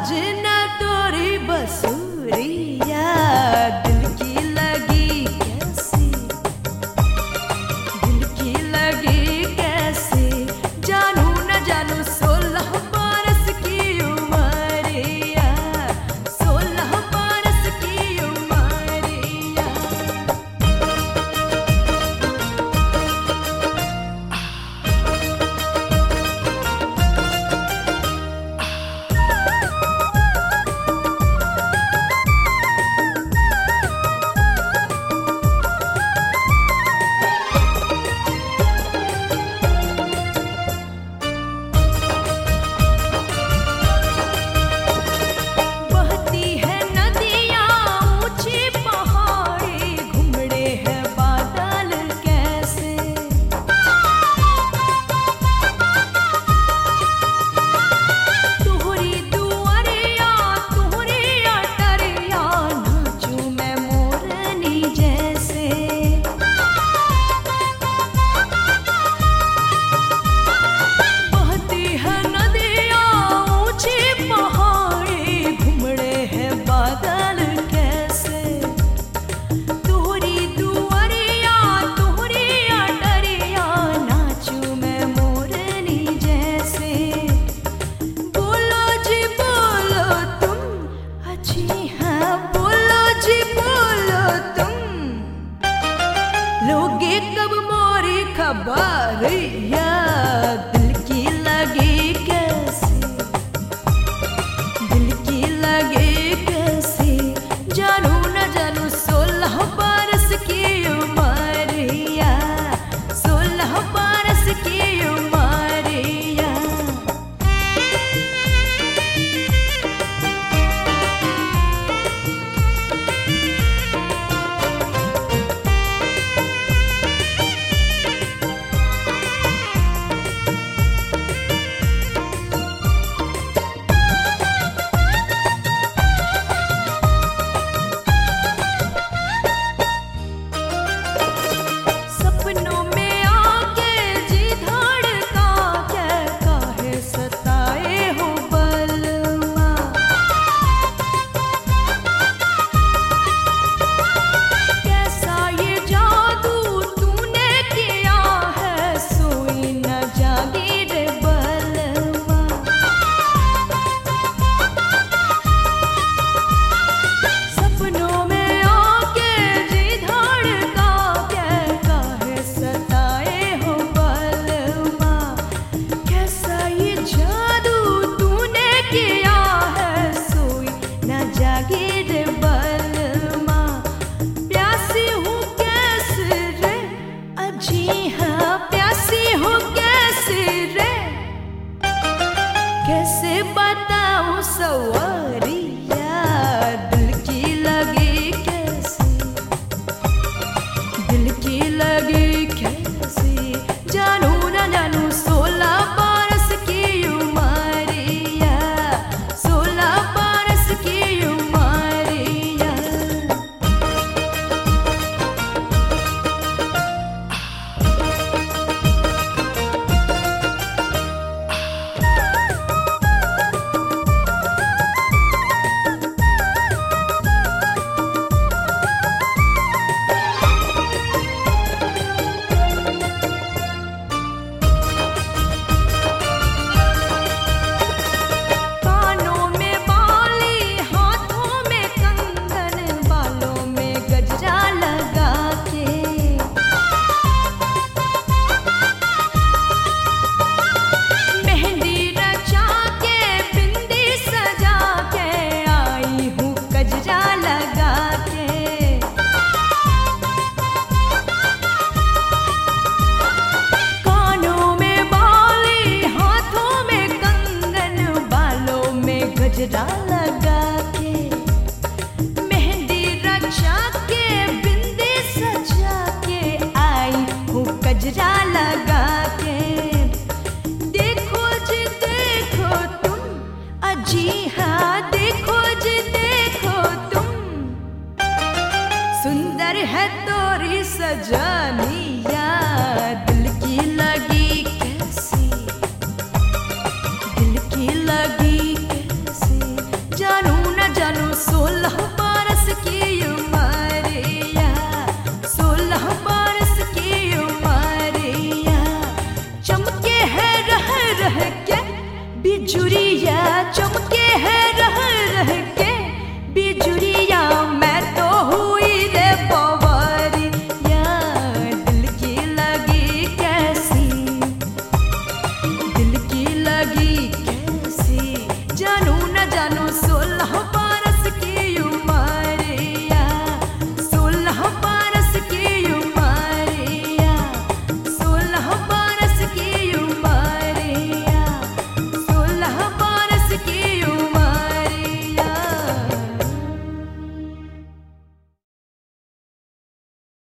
बाजना तोरी बसुरिया दिल की लगी कैसे, दिल की लगी कैसे, जानू न जानू 16 बरस की उमरिया, 16 बरस की उमरिया। बहती है नदियाँ ऊंची पहाड़ी, घुमड़े हैं बादल कैसे, तुहरी दुआरिया तुहरी अटरिया, नाचूं मैं मोरनी जैसे। बहती है नदियाँ ऊंची पहाड़ी, घुमड़े हैं बादल कैसे, तुहरी दुआरिया तुहरी अटरिया, नाचूं मैं मोरनी जैसे। बोलो जी बोलो तुम, अच्छी हाँ बोलो जी बोलो तुम, लोगे कब मोरी खबरिया, दिल की लगी कैसे, दिल की लगी कैसे, जानू न जानू 16 बरस की उमरिया, 16 बरस की उमरिया। सपनों में आके जी धड़का के काहे सताए हो बलमा, कैसा ये जादू तूने किया है, सोई न जागी रे बलमा। सपनों में आके जी धड़का के काहे सताए हो बलमा, कैसा ये जादू तूने किया है, सोई न जागी रे बलमा। प्यासी हूँ कैसे रे, अजी हाँ प्यासी हूँ कैसे रे, कैसे बताऊँ सवरिया, दिल की लगी कैसे, दिल की लगी कैसे, जानू न जानू 16 बरस की उमरिया, 16 बरस की उमरिया। कानों में बाली हाथों में कंगन, बालों में गजरा लगा के, मेहंदी रचा के बिंदी सजा के, आई हूँ गजरा लगा के। कानों में बाली हाथों में कंगन, बालों में गजरा लगा के, मेहंदी रचा के बिंदी सजा के, आई हूँ गजरा लगा के। देखो जी देखो तुम, अजी हाँ देखो जी देखो तुम, सुंदर है तोरी सजनिया, दिल की लगी कैसी, दिल की लगी कैसी, बिजुरिया चमके